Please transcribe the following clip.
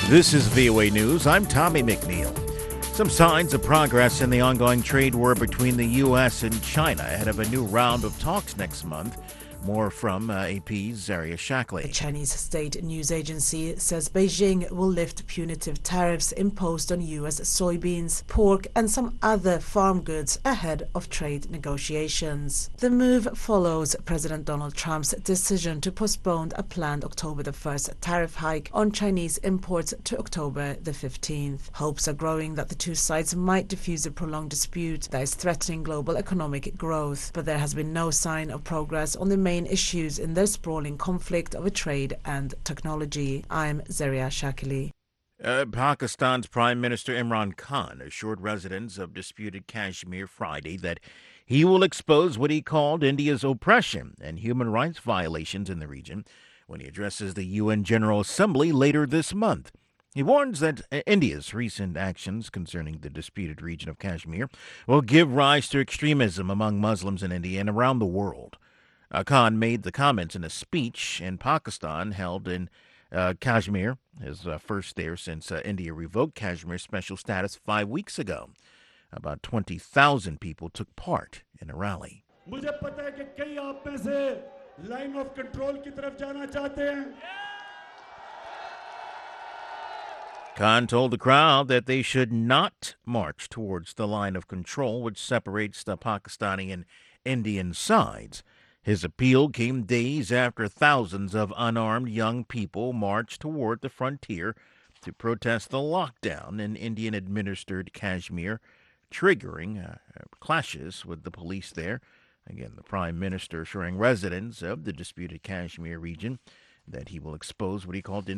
This is VOA News. I'm Tommy McNeil. Some signs of progress in the ongoing trade war between the U.S. and China ahead of a new round of talks next month. More from AP's Zaria Shackley. The Chinese state news agency says Beijing will lift punitive tariffs imposed on U.S. soybeans, pork and some other farm goods ahead of trade negotiations. The move follows President Donald Trump's decision to postpone a planned October the 1st tariff hike on Chinese imports to October the 15th. Hopes are growing that the two sides might defuse a prolonged dispute that is threatening global economic growth, but there has been no sign of progress on the main issues in their sprawling conflict over trade and technology. I'm Zaria Shackley. Pakistan's Prime Minister Imran Khan assured residents of disputed Kashmir Friday that he will expose what he called India's oppression and human rights violations in the region when he addresses the UN General Assembly later this month. He warns that India's recent actions concerning the disputed region of Kashmir will give rise to extremism among Muslims in India and around the world. Khan made the comments in a speech in Pakistan held in Kashmir, his first there since India revoked Kashmir's special status 5 weeks ago. About 20,000 people took part in a rally. Khan told the crowd that they should not march towards the line of control which separates the Pakistani and Indian sides. His appeal came days after thousands of unarmed young people marched toward the frontier to protest the lockdown in Indian-administered Kashmir, triggering clashes with the police there. Again, the Prime Minister assuring residents of the disputed Kashmir region that he will expose what he called